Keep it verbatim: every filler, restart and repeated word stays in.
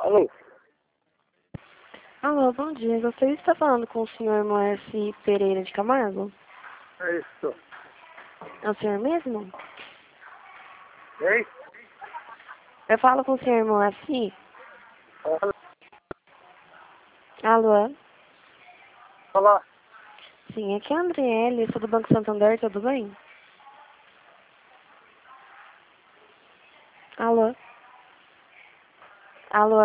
Alô? Alô, bom dia. Gostaria de estar falando com o senhor Moacir Pereira de Camargo? É isso. É o senhor mesmo? Hein? Eu falo com o senhor Moacir? Olá. Alô? Olá. Sim, aqui é a Andriele, sou do Banco Santander, tudo bem? Alô? Alô?